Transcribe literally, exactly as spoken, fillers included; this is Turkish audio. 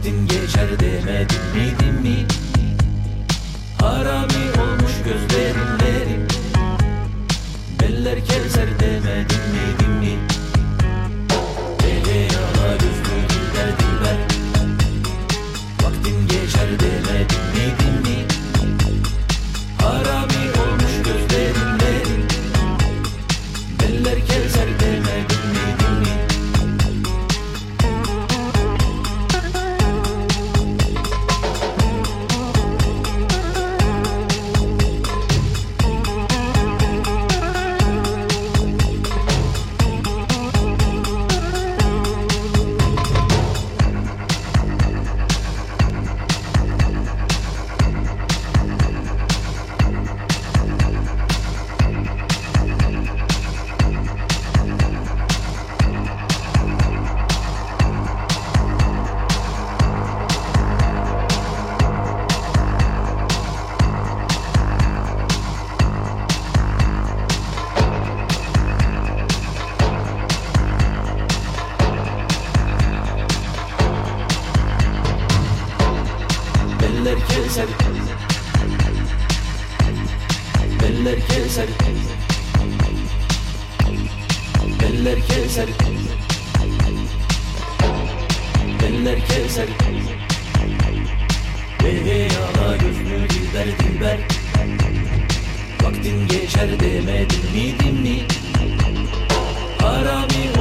Vaktin geçer demedim mi din mi? Harami olmuş gözlerimlerim. Beller keser demedim mi din mi? Hele yana gözlü diller dilber. Vaktin geçer demedim mi din mi? Harami olmuş gözlerimlerim. Beller keser demedim mi din mi? Beller keser, beller keser, beller keser, beller keser. Hey hey ana gözlü dilber dilber. Vaktin geçer demedim mi din mi? Harami